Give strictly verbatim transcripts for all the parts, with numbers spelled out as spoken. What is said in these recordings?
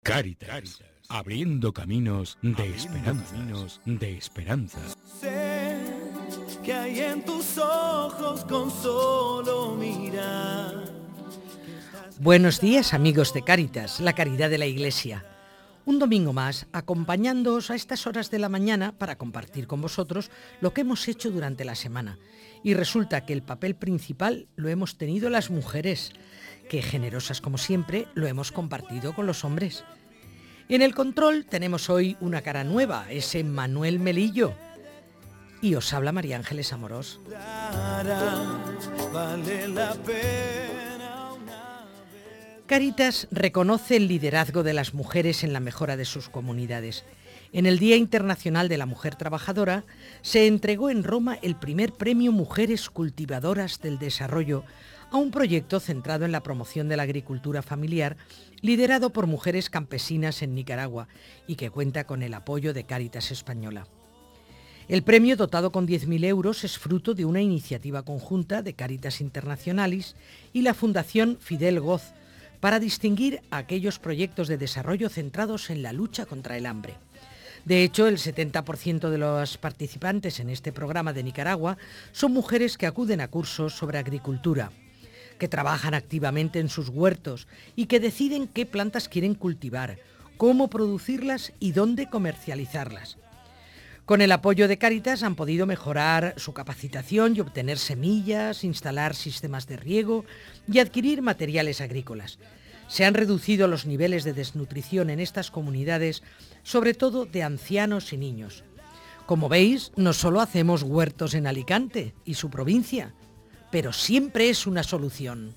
Cáritas, abriendo caminos de esperanza. de esperanza. Sé que hay en tus ojos con solo mirar. Buenos días, amigos de Cáritas, la caridad de la Iglesia. Un domingo más, acompañándoos a estas horas de la mañana para compartir con vosotros lo que hemos hecho durante la semana. Y resulta que el papel principal lo hemos tenido las mujeres, que generosas como siempre lo hemos compartido con los hombres. En el control tenemos hoy una cara nueva, ese Manuel Melillo. Y os habla María Ángeles Amorós. Vale la pena. Cáritas reconoce el liderazgo de las mujeres en la mejora de sus comunidades. En el Día Internacional de la Mujer Trabajadora se entregó en Roma el primer premio Mujeres Cultivadoras del Desarrollo a un proyecto centrado en la promoción de la agricultura familiar, liderado por mujeres campesinas en Nicaragua y que cuenta con el apoyo de Cáritas Española. El premio, dotado con diez mil euros, es fruto de una iniciativa conjunta de Cáritas Internationalis y la Fundación Fidel Goz, para distinguir a aquellos proyectos de desarrollo centrados en la lucha contra el hambre. De hecho, el setenta por ciento de los participantes en este programa de Nicaragua son mujeres que acuden a cursos sobre agricultura, que trabajan activamente en sus huertos y que deciden qué plantas quieren cultivar, cómo producirlas y dónde comercializarlas. Con el apoyo de Cáritas han podido mejorar su capacitación y obtener semillas, instalar sistemas de riego y adquirir materiales agrícolas. Se han reducido los niveles de desnutrición en estas comunidades, sobre todo de ancianos y niños. Como veis, no solo hacemos huertos en Alicante y su provincia, pero siempre es una solución.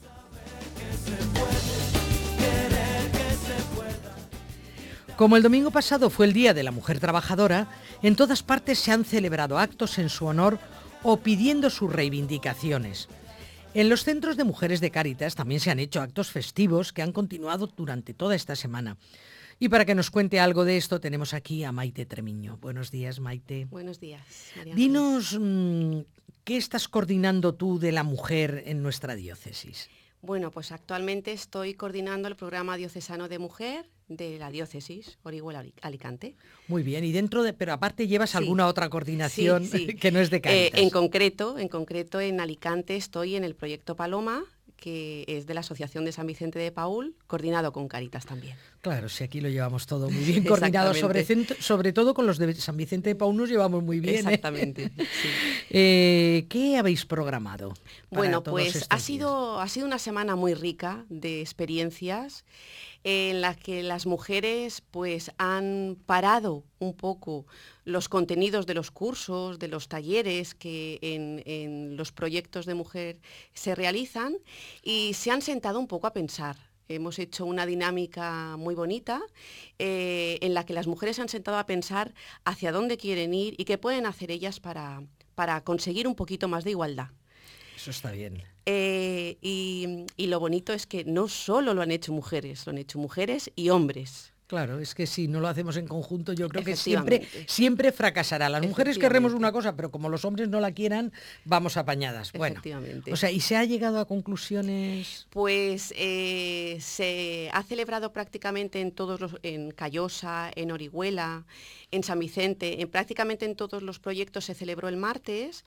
Como el domingo pasado fue el Día de la Mujer Trabajadora, en todas partes se han celebrado actos en su honor o pidiendo sus reivindicaciones. En los centros de mujeres de Cáritas también se han hecho actos festivos que han continuado durante toda esta semana. Y para que nos cuente algo de esto tenemos aquí a Maite Tremiño. Buenos días, Maite. Buenos días, María. Dinos, mmm, ¿qué estás coordinando tú de la mujer en nuestra diócesis? Bueno, pues actualmente estoy coordinando el programa diocesano de mujer de la diócesis Orihuela-Alicante. Muy bien, y dentro de, pero aparte llevas sí. alguna otra coordinación sí, sí. que no es de Cáritas. Eh, en concreto, en concreto en Alicante estoy en el proyecto Paloma, que es de la Asociación de San Vicente de Paúl, coordinado con Cáritas también. Claro, si aquí lo llevamos todo muy bien coordinado, sobre, sobre todo con los de San Vicente de Paúl nos llevamos muy bien. Exactamente. ¿eh? Sí. Eh, ¿Qué habéis programado? Bueno, pues ha sido, ha sido una semana muy rica de experiencias en las que las mujeres pues han parado un poco los contenidos de los cursos, de los talleres que en, en los proyectos de mujer se realizan y se han sentado un poco a pensar. Hemos hecho una dinámica muy bonita eh, en la que las mujeres se han sentado a pensar hacia dónde quieren ir y qué pueden hacer ellas para, para conseguir un poquito más de igualdad. Eso está bien. Eh, y, y lo bonito es que no solo lo han hecho mujeres, lo han hecho mujeres y hombres. Claro, es que si no lo hacemos en conjunto yo creo que siempre, siempre fracasará. Las mujeres querremos una cosa, pero como los hombres no la quieran, vamos apañadas. Bueno, o sea, ¿y se ha llegado a conclusiones? Pues eh, se ha celebrado prácticamente en todos los, en Callosa, en Orihuela, en San Vicente, en prácticamente en todos los proyectos se celebró el martes,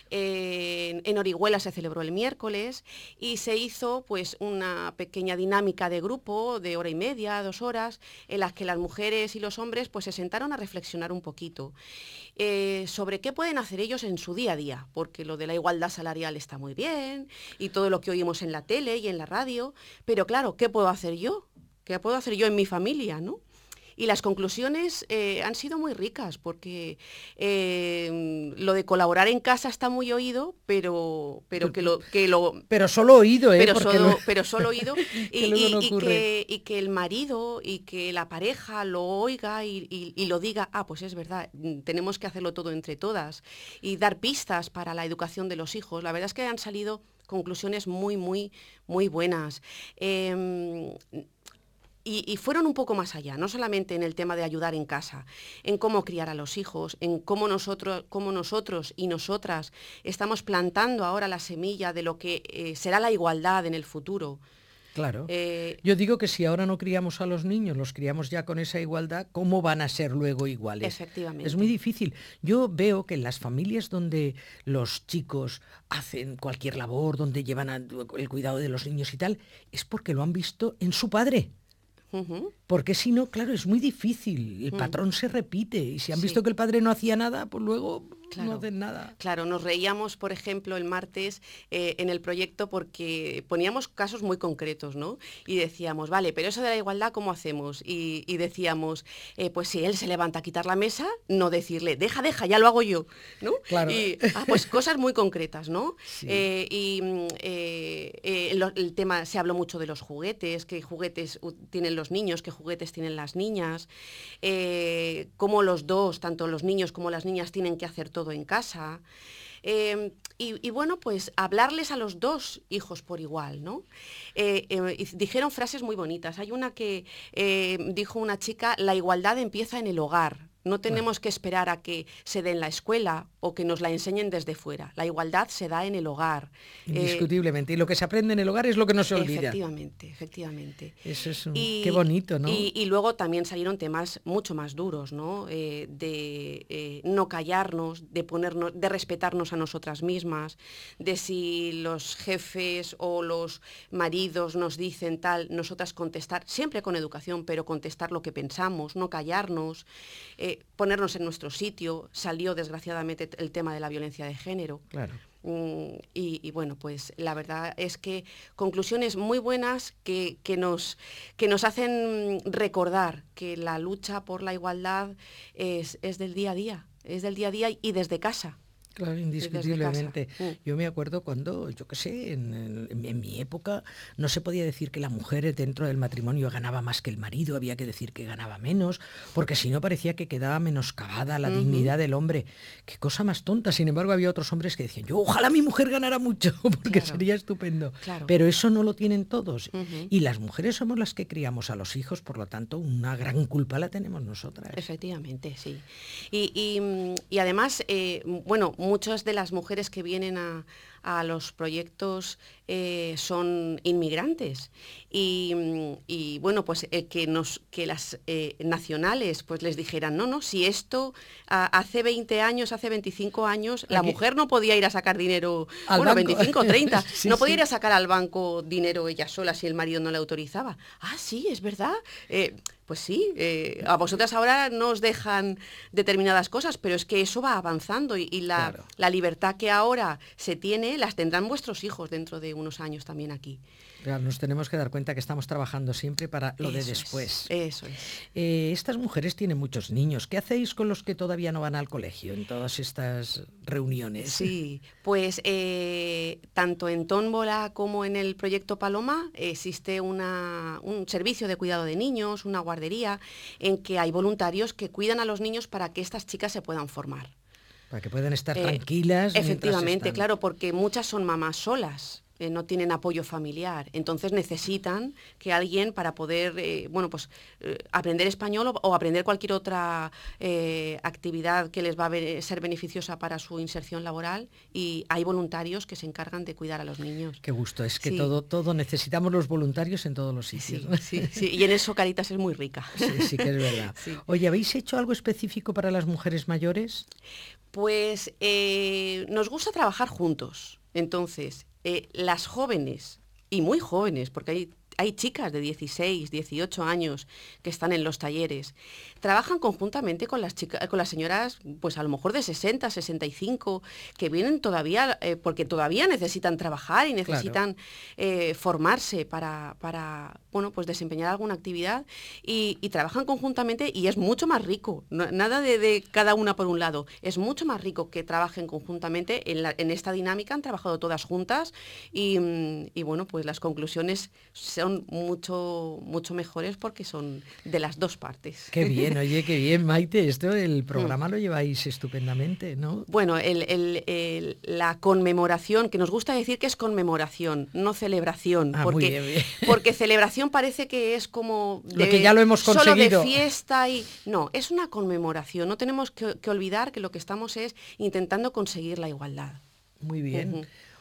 eh, en, en Orihuela se celebró el miércoles y se hizo pues una pequeña dinámica de grupo de hora y media, dos horas, en las que las mujeres y los hombres pues se sentaron a reflexionar un poquito eh, sobre qué pueden hacer ellos en su día a día, porque lo de la igualdad salarial está muy bien y todo lo que oímos en la tele y en la radio, pero claro, ¿qué puedo hacer yo? ¿Qué puedo hacer yo en mi familia, no? Y las conclusiones eh, han sido muy ricas, porque eh, lo de colaborar en casa está muy oído, pero, pero que lo... Que lo pero solo oído, ¿eh? Pero, solo, lo... pero solo oído, y, que y, no y, que, y que el marido y que la pareja lo oiga y, y, y lo diga, ah, pues es verdad, tenemos que hacerlo todo entre todas, y dar pistas para la educación de los hijos. La verdad es que han salido conclusiones muy, muy, muy buenas. Eh, Y, y fueron un poco más allá, no solamente en el tema de ayudar en casa, en cómo criar a los hijos, en cómo nosotros, cómo nosotros y nosotras estamos plantando ahora la semilla de lo que eh, será la igualdad en el futuro. Claro. Eh, Yo digo que si ahora no criamos a los niños, los criamos ya con esa igualdad, ¿cómo van a ser luego iguales? Efectivamente. Es muy difícil. Yo veo que en las familias donde los chicos hacen cualquier labor, donde llevan a- el cuidado de los niños y tal, es porque lo han visto en su padre. ujú. Porque si no, claro, es muy difícil. El Mm. patrón se repite. Y si han Sí. visto que el padre no hacía nada, pues luego Claro. no hacen nada. Claro, nos reíamos, por ejemplo, el martes eh, en el proyecto porque poníamos casos muy concretos, ¿no? Y decíamos, vale, pero eso de la igualdad, ¿cómo hacemos? Y, y decíamos, eh, pues si él se levanta a quitar la mesa, no decirle, deja, deja, ya lo hago yo, ¿no? Claro. Y, ah, pues cosas muy concretas, ¿no? Sí. Eh, y mm, eh, eh, lo- el tema, se habló mucho de los juguetes, qué juguetes u- tienen los niños, qué juguetes tienen las niñas, eh, cómo los dos, tanto los niños como las niñas, tienen que hacer todo en casa. Eh, y, y bueno, pues hablarles a los dos hijos por igual, ¿no? Eh, eh, y dijeron frases muy bonitas. Hay una que eh, dijo una chica, la igualdad empieza en el hogar. No tenemos que esperar a que se dé en la escuela o que nos la enseñen desde fuera. La igualdad se da en el hogar. Eh, Indiscutiblemente. Y lo que se aprende en el hogar es lo que no se olvida. efectivamente, efectivamente. Eso es un... Y- Qué bonito, ¿no? Y, y luego también salieron temas mucho más duros, ¿no? Eh, de eh, no callarnos, de ponernos, de respetarnos a nosotras mismas, de si los jefes o los maridos nos dicen tal, nosotras contestar, siempre con educación, pero contestar lo que pensamos, no callarnos, eh, ponernos en nuestro sitio. Salió desgraciadamente el tema de la violencia de género. Claro. Mm, Y, y bueno, pues la verdad es que conclusiones muy buenas que, que nos, que nos hacen recordar que la lucha por la igualdad es, es del día a día, es del día a día y desde casa. Claro, desde indiscutiblemente. casa. Mm. Yo me acuerdo cuando, yo qué sé, en, en- en mi época no se podía decir que la mujer dentro del matrimonio ganaba más que el marido, había que decir que ganaba menos, porque si no parecía que quedaba menoscabada la Ujú. dignidad del hombre. Qué cosa más tonta. Sin embargo, había otros hombres que decían, yo ojalá mi mujer ganara mucho, porque Claro. sería estupendo. Claro. Pero eso no lo tienen todos. Ujú. Y las mujeres somos las que criamos a los hijos, por lo tanto, una gran culpa la tenemos nosotras. Efectivamente, sí. Y, y, mm, y además, eh, m- bueno, muchas de las mujeres que vienen a, a los proyectos eh, son inmigrantes. Y, mm, y, bueno, pues eh, que, nos, que las eh, nacionales pues les dijeran, no, no, si esto a- hace veinte años, hace veinticinco años, la Aquí- mujer no podía ir a sacar dinero, Al bueno, banco. veinticinco o treinta, Sí, no podía sí. ir a sacar al banco dinero ella sola si el marido no le autorizaba. Ah, sí, es verdad. Eh, Pues sí, eh, a vosotras ahora no os dejan determinadas cosas, pero es que eso va avanzando y, y la, Claro. la libertad que ahora se tiene las tendrán vuestros hijos dentro de unos años también aquí. Claro, nos tenemos que dar cuenta que estamos trabajando siempre para lo de Eso es, después. eso es. Eh, estas mujeres tienen muchos niños. ¿Qué hacéis con los que todavía no van al colegio en todas estas reuniones? Sí, pues eh, tanto en Tómbola como en el proyecto Paloma existe una, un servicio de cuidado de niños, una guardería, en que hay voluntarios que cuidan a los niños para que estas chicas se puedan formar. Para que puedan estar Eh, tranquilas. mientras Efectivamente, están. claro, porque muchas son mamás solas. eh, no tienen apoyo familiar, entonces necesitan que alguien para poder, eh, bueno, pues eh, aprender español o, o aprender cualquier otra eh, actividad que les va a be- ser beneficiosa para su inserción laboral, y hay voluntarios que se encargan de cuidar a los niños. Qué gusto, es que Sí. todo, todo necesitamos los voluntarios en todos los sitios. Sí, ¿no? sí, sí, y en eso Caritas es muy rica. Sí, sí que es verdad. Sí. Oye, ¿habéis hecho algo específico para las mujeres mayores? Pues eh, nos gusta trabajar juntos. Entonces, eh, las jóvenes, y muy jóvenes, porque hay, hay chicas de dieciséis, dieciocho años que están en los talleres, trabajan conjuntamente con las chicas, con las señoras, pues a lo mejor de sesenta, sesenta y cinco, que vienen todavía, eh, porque todavía necesitan trabajar y necesitan eh, formarse para, para, bueno, pues desempeñar alguna actividad, y, y trabajan conjuntamente, y es mucho más rico, no- nada de, de cada una por un lado, es mucho más rico que trabajen conjuntamente. En, la- en esta dinámica han trabajado todas juntas y, mm, y bueno, pues las conclusiones son mucho, mucho mejores porque son de las dos partes. Qué bien, oye, qué bien, Maite. Esto, el programa lo lleváis estupendamente, ¿no? Bueno, el- el- el- la conmemoración, que nos gusta decir que es conmemoración, no celebración, Ah, muy porque, bien, bien. porque celebración parece que es como Lo que ya lo hemos solo conseguido. de fiesta y no, es una conmemoración. No tenemos que, que olvidar que lo que estamos es intentando conseguir la igualdad. Muy bien. Ujú.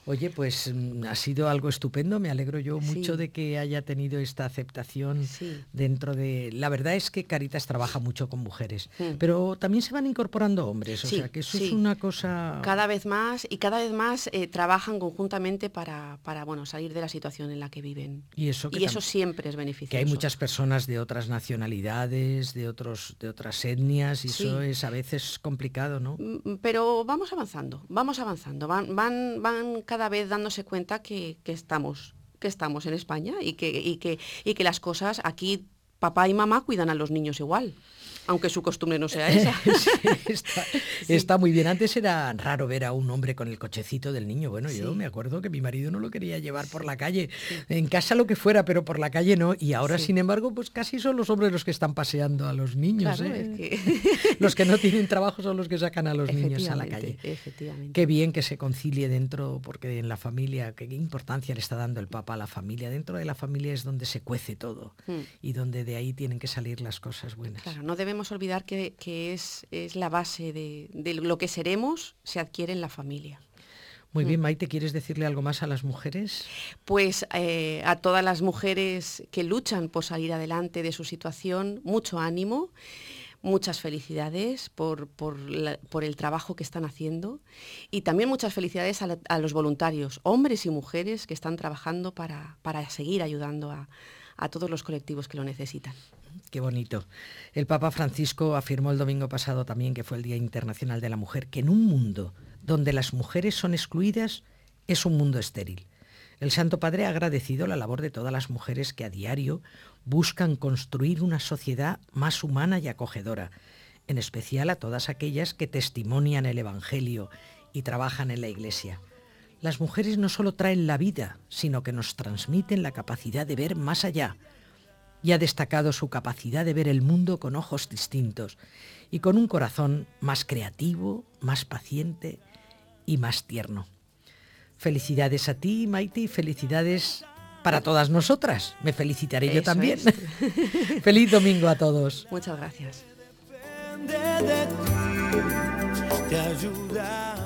Oye, pues ha sido algo estupendo, me alegro yo mucho Sí. de que haya tenido esta aceptación Sí. dentro de... La verdad es que Cáritas trabaja mucho con mujeres, Mm. pero también se van incorporando hombres, o Sí, sea que eso sí. es una cosa... Cada vez más y cada vez más eh, trabajan conjuntamente para, para bueno, salir de la situación en la que viven. Y eso, que Y eso tam- siempre es beneficioso. que hay muchas personas de otras nacionalidades, de otros, de otras etnias, y eso Sí. es a veces complicado, ¿no? Mm, Pero vamos avanzando, vamos avanzando, van, van, van cada vez dándose cuenta que, que estamos, que estamos en España y que, y que, y que las cosas aquí, papá y mamá cuidan a los niños igual, aunque su costumbre no sea esa. Sí, está, está muy bien. Antes era raro ver a un hombre con el cochecito del niño. Bueno, yo Sí. me acuerdo que mi marido no lo quería llevar por la calle, en casa lo que fuera, pero por la calle no. Y ahora, Sí. sin embargo, pues casi son los hombres los que están paseando a los niños. Claro, ¿eh? es que- Los que no tienen trabajo son los que sacan a los niños a la calle. Efectivamente, efectivamente. Qué bien que se concilie dentro, porque en la familia, qué importancia le está dando el Papa a la familia. Dentro de la familia es donde se cuece todo Mm. y donde de ahí tienen que salir las cosas buenas. Claro, no debemos olvidar que, que es, es la base de, de lo que seremos, se adquiere en la familia. Muy bien, Maite, ¿quieres decirle algo más a las mujeres? Pues eh, a todas las mujeres que luchan por salir adelante de su situación, mucho ánimo, muchas felicidades por, por, la- por el trabajo que están haciendo y también muchas felicidades a, la- a los voluntarios, hombres y mujeres que están trabajando para, para seguir ayudando a, a todos los colectivos que lo necesitan. Qué bonito. El Papa Francisco afirmó el domingo pasado también, que fue el Día Internacional de la Mujer, que en un mundo donde las mujeres son excluidas es un mundo estéril. El Santo Padre ha agradecido la labor de todas las mujeres que a diario buscan construir una sociedad más humana y acogedora, en especial a todas aquellas que testimonian el Evangelio y trabajan en la Iglesia. Las mujeres no solo traen la vida, sino que nos transmiten la capacidad de ver más allá, y ha destacado su capacidad de ver el mundo con ojos distintos y con un corazón más creativo, más paciente y más tierno. Felicidades a ti, Maite, y felicidades para todas nosotras. Me felicitaré yo Eso también. es. Feliz domingo a todos. Muchas gracias. Depende de ti, te ayuda.